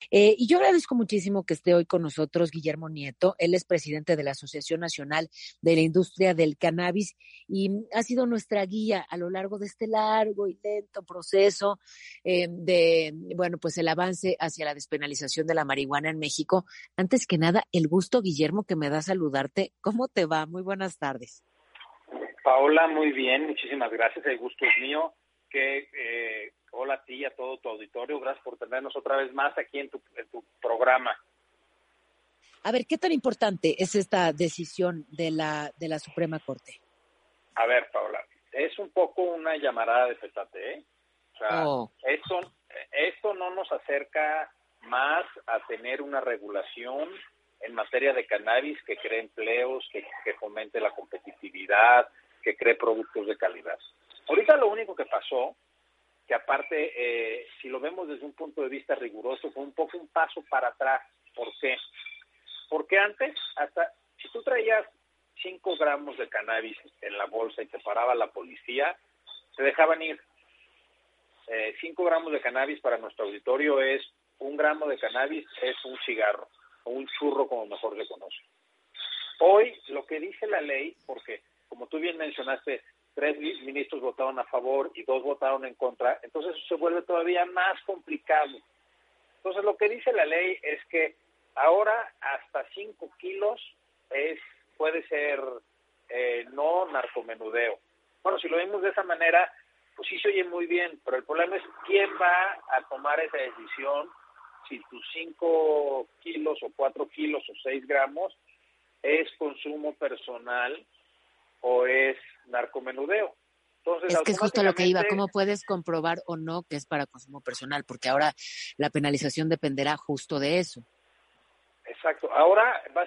Y yo agradezco muchísimo que esté hoy con nosotros Guillermo Nieto. Él es presidente de la Asociación Nacional de la Industria del Cannabis y ha sido nuestra guía a lo largo de este largo y lento proceso bueno, pues el avance hacia la despenalización de la marihuana en México. Antes que nada, el gusto, Guillermo, que me da saludarte. ¿Cómo te va? Muy buenas tardes. Paola, muy bien, muchísimas gracias, el gusto es mío. Hola a ti y a todo tu auditorio, gracias por tenernos otra vez más aquí en tu programa. A ver, ¿qué tan importante es esta decisión de la Suprema Corte? A ver, Paola, es un poco una llamarada de petate, ¿eh? O sea, esto no nos acerca más a tener una regulación en materia de cannabis que cree empleos, que fomente la competitividad, que cree productos de calidad. Ahorita lo único que pasó, que aparte, si lo vemos desde un punto de vista riguroso, fue un poco un paso para atrás. ¿Por qué? Porque antes, hasta si tú traías 5 gramos de cannabis en la bolsa y te paraba la policía, te dejaban ir. 5 gramos de cannabis para nuestro auditorio es 1 gramo de cannabis, es un cigarro o un churro, como mejor se conoce. Hoy, lo que dice la ley, porque como tú bien mencionaste, 3 ministros votaron a favor y 2 votaron en contra, entonces eso se vuelve todavía más complicado. Entonces, lo que dice la ley es que ahora hasta 5 kilos puede ser no narcomenudeo. Bueno, si lo vemos de esa manera, pues sí se oye muy bien, pero el problema es quién va a tomar esa decisión si tus 5 kilos o 4 kilos o 6 gramos es consumo personal o es narcomenudeo. Entonces, es que es justo lo que iba, ¿cómo puedes comprobar o no que es para consumo personal? Porque ahora la penalización dependerá justo de eso. Exacto, ahora va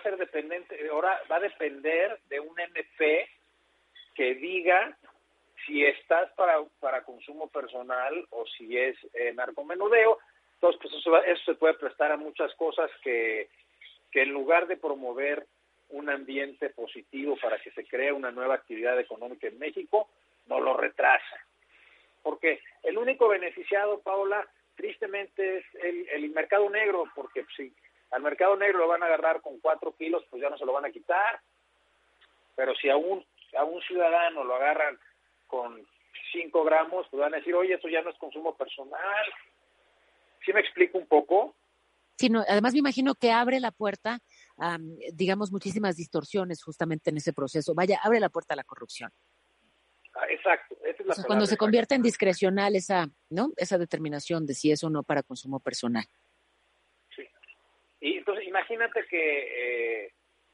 a depender de un MP que diga si estás para consumo personal o si es narcomenudeo. Entonces, pues eso se puede prestar a muchas cosas que en lugar de promover un ambiente positivo para que se cree una nueva actividad económica en México, no lo retrasa. Porque el único beneficiado, Paola, tristemente es el mercado negro, porque si al mercado negro lo van a agarrar con 4 kilos, pues ya no se lo van a quitar. Pero si a un ciudadano lo agarran con 5 gramos, pues van a decir, oye, esto ya no es consumo personal. ¿Sí me explico un poco? Sí, no, además me imagino que abre la puerta a, digamos, muchísimas distorsiones justamente en ese proceso. Vaya, abre la puerta a la corrupción. Exacto, esa es la palabra. Cuando se convierte en discrecional esa determinación de si es o no para consumo personal. Sí. Y entonces imagínate que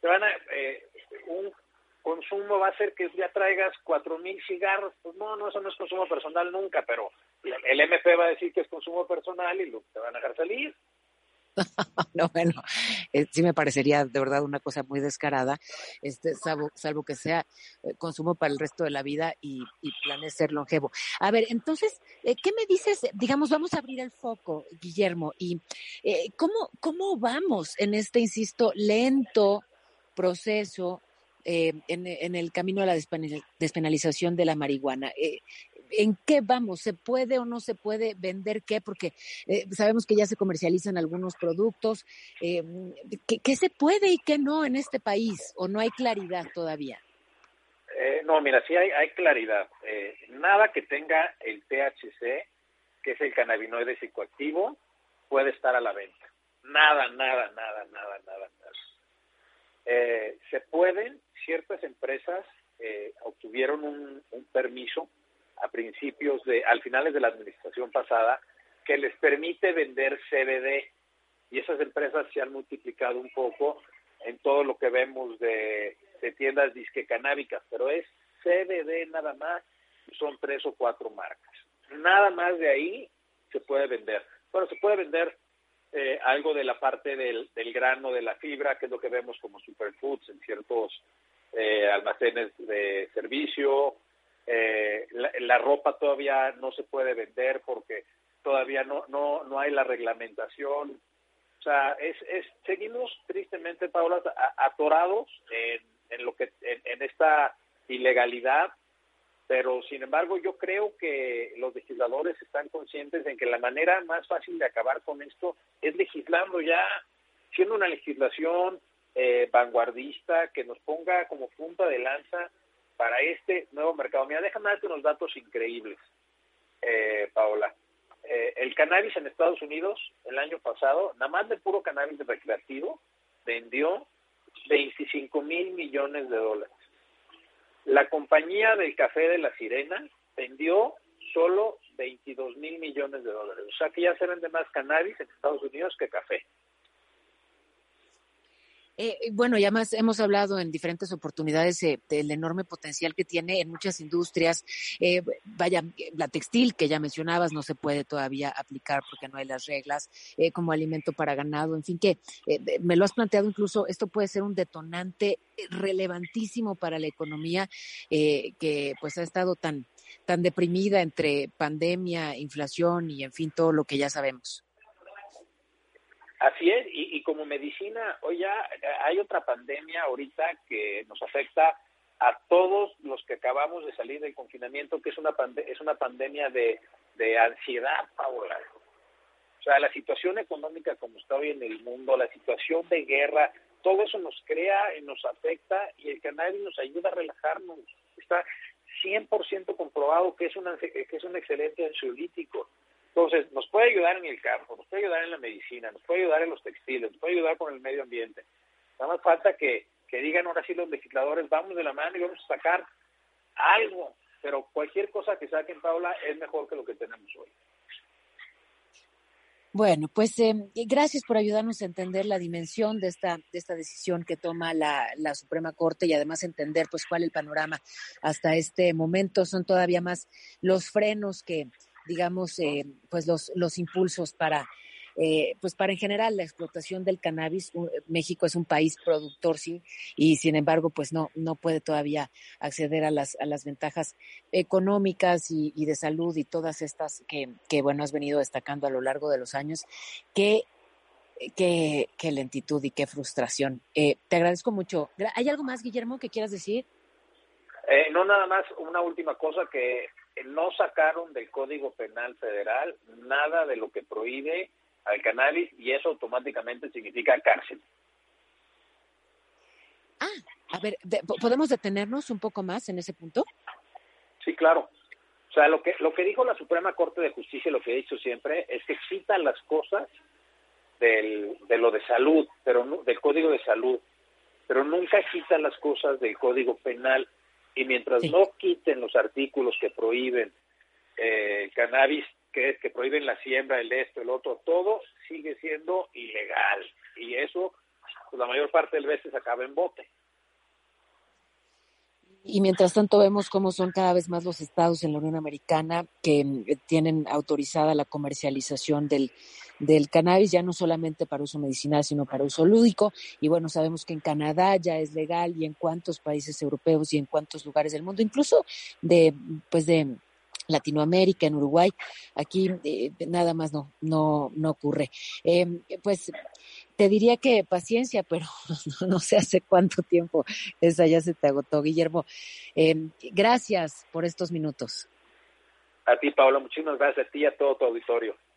un consumo va a ser que ya traigas 4,000 cigarros. Pues no, eso no es consumo personal nunca, pero el MP va a decir que es consumo personal y te van a dejar salir. No, bueno, sí me parecería de verdad una cosa muy descarada, salvo que sea consumo para el resto de la vida y planees ser longevo. A ver, entonces, ¿qué me dices? Digamos, vamos a abrir el foco, Guillermo, y ¿cómo vamos en este, insisto, lento proceso en el camino a la despenalización de la marihuana? ¿En qué vamos? ¿Se puede o no se puede vender qué? Porque sabemos que ya se comercializan algunos productos. ¿Qué se puede y qué no en este país? ¿O no hay claridad todavía? No, mira, sí hay claridad. Nada que tenga el THC, que es el cannabinoide psicoactivo, puede estar a la venta. Nada. Se pueden, ciertas empresas obtuvieron un permiso al finales de la administración pasada, que les permite vender CBD, y esas empresas se han multiplicado un poco en todo lo que vemos de tiendas disque canábicas, pero es CBD nada más, y son 3 o 4 marcas. Nada más de ahí se puede vender. Bueno, se puede vender algo de la parte del grano, de la fibra, que es lo que vemos como superfoods en ciertos almacenes de servicio. La ropa todavía no se puede vender porque todavía no hay la reglamentación. O sea, seguimos tristemente, Paula, atorados en esta ilegalidad Pero, sin embargo, yo creo que los legisladores están conscientes de que la manera más fácil de acabar con esto es legislando ya, siendo una legislación vanguardista que nos ponga como punta de lanza para este nuevo mercado. Mira, déjame darte unos datos increíbles, Paola. El cannabis en Estados Unidos, el año pasado, nada más de puro cannabis recreativo, vendió 25 mil millones de dólares. La compañía del café de La Sirena vendió solo 22 mil millones de dólares. O sea que ya se vende más cannabis en Estados Unidos que café. Bueno, ya más hemos hablado en diferentes oportunidades del enorme potencial que tiene en muchas industrias. Vaya, la textil que ya mencionabas no se puede todavía aplicar porque no hay las reglas, como alimento para ganado, en fin, que me lo has planteado incluso, esto puede ser un detonante relevantísimo para la economía que pues ha estado tan deprimida entre pandemia, inflación y en fin, todo lo que ya sabemos. Así es, y como medicina, hoy ya hay otra pandemia ahorita que nos afecta a todos los que acabamos de salir del confinamiento, que es una pandemia de ansiedad, Paola. O sea, la situación económica como está hoy en el mundo, la situación de guerra, todo eso nos crea y nos afecta, y el cannabis nos ayuda a relajarnos. Está 100% comprobado que es un excelente ansiolítico. Entonces, nos puede ayudar en el campo, nos puede ayudar en la medicina, nos puede ayudar en los textiles, nos puede ayudar con el medio ambiente. Nada más falta que digan ahora sí los legisladores, vamos de la mano y vamos a sacar algo. Pero cualquier cosa que saquen, Paula, es mejor que lo que tenemos hoy. Bueno, pues gracias por ayudarnos a entender la dimensión de esta decisión que toma la Suprema Corte y además entender pues cuál es el panorama hasta este momento. Son todavía más los frenos que digamos, pues los impulsos para en general la explotación del cannabis. México es un país productor, sí, y sin embargo, pues no puede todavía acceder a las ventajas económicas y de salud y todas estas que bueno, has venido destacando a lo largo de los años. Qué lentitud y qué frustración. Te agradezco mucho. ¿Hay algo más, Guillermo, que quieras decir? No, nada más, una última cosa, que no sacaron del Código Penal Federal nada de lo que prohíbe al cannabis, y eso automáticamente significa cárcel. A ver, ¿podemos detenernos un poco más en ese punto? Sí, claro. O sea, lo que dijo la Suprema Corte de Justicia, lo que he dicho siempre, es que quitan las cosas de lo de salud, pero no, del Código de Salud, pero nunca quitan las cosas del Código Penal. Y mientras no quiten los artículos que prohíben cannabis, que prohíben la siembra, el esto, el otro, todo sigue siendo ilegal. Y eso, pues, la mayor parte de las veces acaba en bote. Y mientras tanto vemos cómo son cada vez más los estados en la Unión Americana que tienen autorizada la comercialización del cannabis, ya no solamente para uso medicinal, sino para uso lúdico. Y bueno, sabemos que en Canadá ya es legal, y en cuántos países europeos y en cuántos lugares del mundo, incluso de Latinoamérica, en Uruguay. Aquí nada más no ocurre. Pues te diría que paciencia, pero no sé hace cuánto tiempo esa ya se te agotó. Guillermo, gracias por estos minutos. A ti, Paola, muchísimas gracias a ti y a todo tu auditorio.